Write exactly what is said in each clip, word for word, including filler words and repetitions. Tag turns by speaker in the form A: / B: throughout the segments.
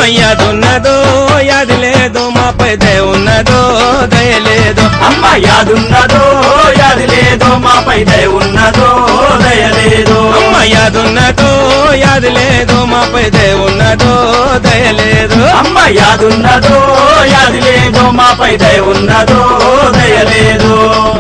A: యాదున్నదో యాది లేదో మాపై దయ ఉన్నదో దయ లేదో
B: అమ్మ యాదున్నదో యాది లేదో మాపై దయ ఉన్నదో దయ లేదో
A: అమ్మ యాదున్నదో యాది లేదో మాపై దయ ఉన్నదో దయ లేదో
B: అమ్మ యాదున్నదో యాది లేదో మాపై దయ ఉన్నదో దయ లేదో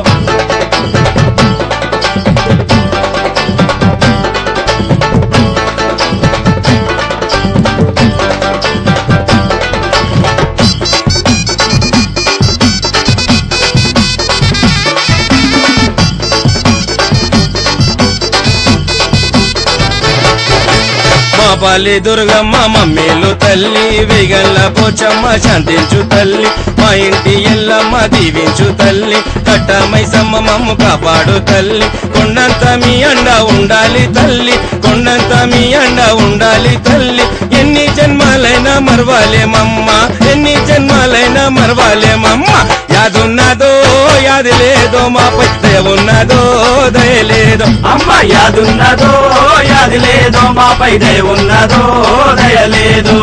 A: పాలి దుర్గమ్మ మమ్మేలు తల్లి వేగల్ల పోచమ్మ శాంతించు తల్లి మా ఇంటి ఎల్లమ్మ దీవించు తల్లి కట్టమైసమ్మ మమ్ము కాపాడు తల్లి కొండంత మీ అండ ఉండాలి తల్లి కొండంత మీ అండ ఉండాలి తల్లి ఎన్ని జన్మాలైనా మరవాలేమమ్మ ఎన్ని జన్మాలైనా మరవాలేమమ్మ యాదున్నదో యాది లేదో మాపై దయ ఉన్నదో దయ లేదో
B: అమ్మ యాదున్నదో యాది లేదో మాపై దయ ఉన్నదో దయ లేదో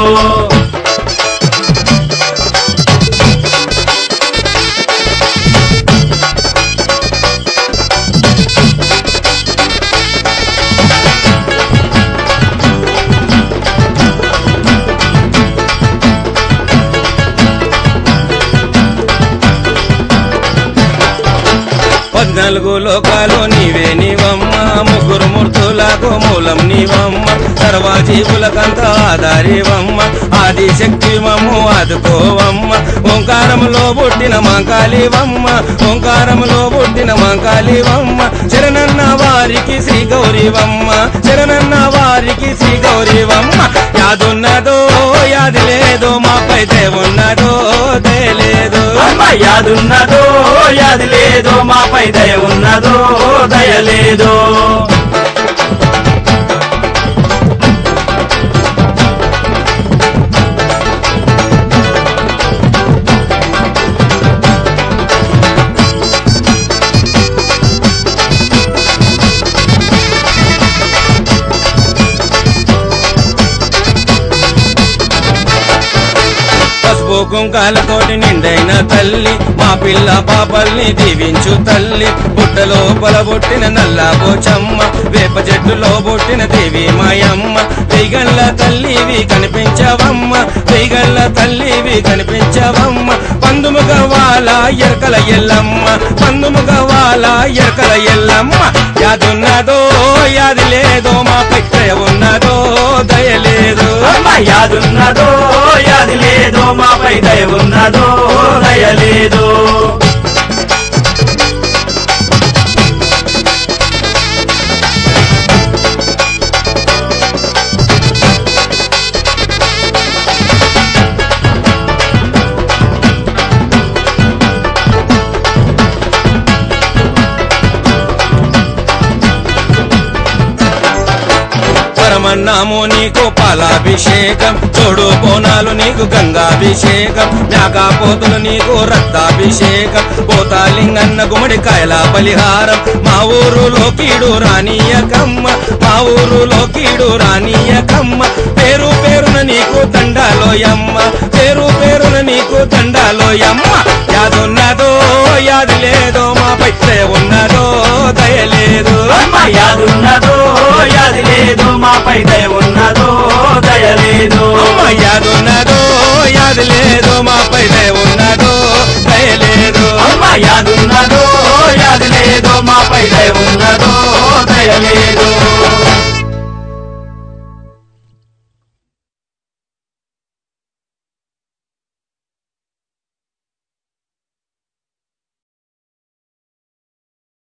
B: పద్నాలుగు లోకాలు నీవే నీవమ్మ ముగ్గురు మూర్తులకు మూలం నీవమ్మ సర్వజీవులకంత ఆధారివమ్మ ఆది శక్తి మమ్ము ఆదుకోవమ్మ ఓంకారములో పుట్టిన మాంకాళివమ్మ ఓంకారములో పుట్టిన మాంకాళివమ్మ శరణన్న వారికి శ్రీ గౌరీవమ్మ శరణన్న వారికి శ్రీ గౌరీవమ్మ యాదున్నదో యాది లేదో మాపై దయ ఉన్నదో దయ లేదో యాదున్నదో యాది లేదో మాపై దయ ఉన్నదో దయ లేదో
A: కుంకాలతోటి నిండైన తల్లి మా పిల్ల పాపల్ని దీవించు తల్లి బుట్టలో పొలబొట్టిన నల్లా పోచమ్మ వేప చెట్టులో బొట్టిన దేవి మాయమ్మ వెయ్యగల్ల తల్లివి కనిపించవమ్మ వెయ్యగల్ల తల్లివి కనిపించవమ్మ పందుముగ వాల ఎరకల ఎల్లమ్మ పందుముగ వాల ఎరకల ఎల్లమ్మ యాదున్నదో యాది లేదో మాపై దయ ఉన్నదో దయ లేదు
B: యాదున్నదో యాది లేదో మాపై దయ ఉన్నదో దయ లేదు
A: పరమన్నాము నీకు పాలాభిషేకం తోడు బోనాలు నీకు గంగాభిషేకం మేకపోతులు నీకు రక్తాభిషేకం పోతాలింగన్న గుమ్మడికాయల బలిహారం మా ఊరులో కీడు రానీయకమ్మ మా ఊరులో కీడు రానీయకమ్మ పేరు పేరున నీకు దండాలోయమ్మ పేరు పేరున నీకు దండాలోయమ్మ యాదున్నదో యాది లేదో మాపై దయ ఉన్నదో దయ లేదు
B: యాదున్నదో యాది లేదో మాపై దయ ఉన్నదో దయ లేదు
A: యాదున్నదో యాది లేదో మాపై దయ ఉన్నదో దయ లేదు
B: యాదున్నదో యాది లేదో మాపై దయ ఉన్నదో దయ లేదు